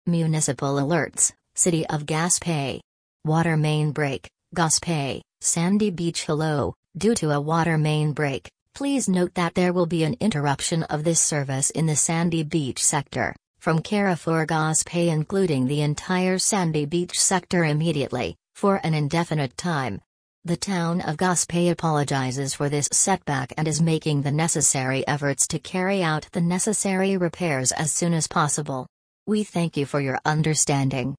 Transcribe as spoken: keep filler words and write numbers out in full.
Municipal alerts, City of Gaspé. Water main break, Gaspé, Sandy Beach. Hello, due to a water main break, please note that there will be an interruption of this service in the Sandy Beach sector, from Carrefour Gaspé, including the entire Sandy Beach sector immediately, for an indefinite time. The town of Gaspé apologizes for this setback and is making the necessary efforts to carry out the necessary repairs as soon as possible. We thank you for your understanding.